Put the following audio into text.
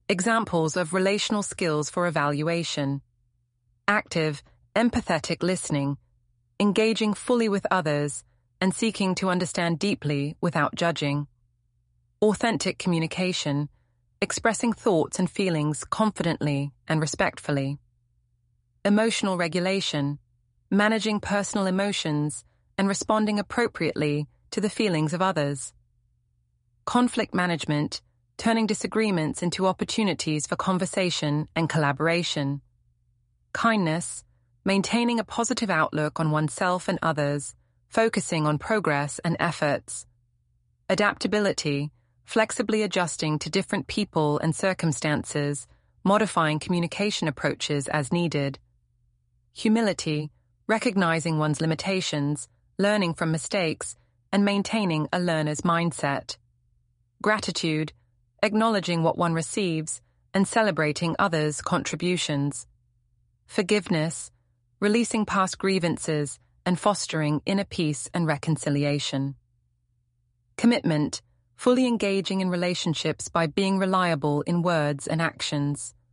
Examples of relational skills for evaluation: active, empathetic listening, engaging fully with others and seeking to understand deeply without judging; authentic communication, expressing thoughts and feelings confidently and respectfully; emotional regulation, managing personal emotions and responding appropriately to the feelings of others; conflict management, turning disagreements into opportunities for conversation and collaboration; kindness, maintaining a positive outlook on oneself and others, focusing on progress and efforts; adaptability, flexibly adjusting to different people and circumstances, modifying communication approaches as needed; humility, recognizing one's limitations, learning from mistakes, and maintaining a learner's mindset; gratitude, acknowledging what one receives and celebrating others' contributions; forgiveness, releasing past grievances and fostering inner peace and reconciliation; commitment, fully engaging in relationships by being reliable in words and actions;